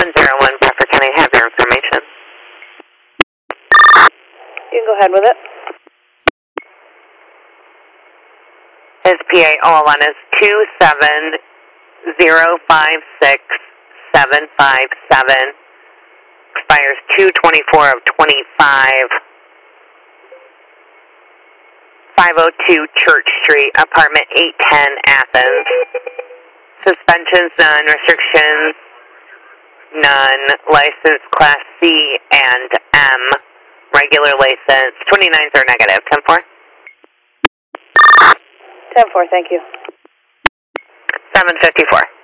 101 Pfeffer, can I have your information? You can go ahead with it. His PA OL1 is 27056-757. Expires 2/24 of 25. 502 Church Street, apartment 810, Athens. Suspensions none, restrictions none. License class C and M. Regular license. 29s are negative. 10-4. 10-4, thank you. 754.